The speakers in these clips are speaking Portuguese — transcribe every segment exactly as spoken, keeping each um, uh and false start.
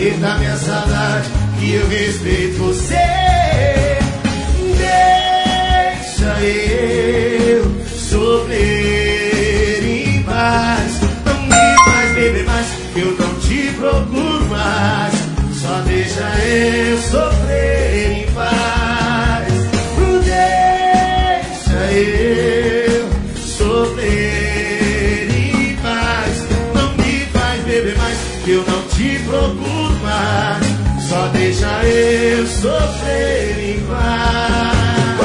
respeita minha saudade, que eu respeito você. Deixa eu sofrer em paz. Não me faz beber mais, eu não te procuro mais. Só deixa eu sofrer em paz. Deixa eu sofrer em paz. Não me faz beber mais, eu não te procuro mais. Só deixa eu sofrer em paz.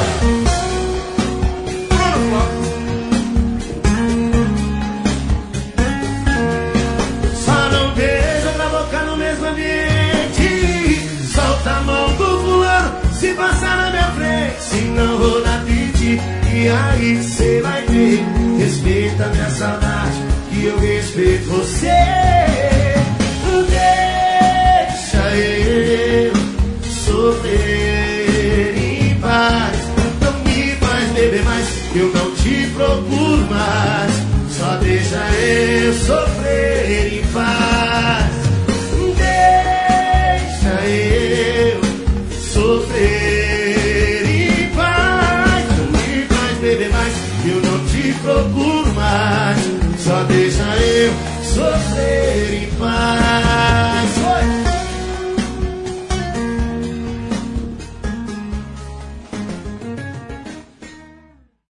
Só não beija na boca no mesmo ambiente. Solta a mão do fulano se passar na minha frente. Se não vou na piti, e aí cê vai ver. Respeita minha saudade, que eu respeito você.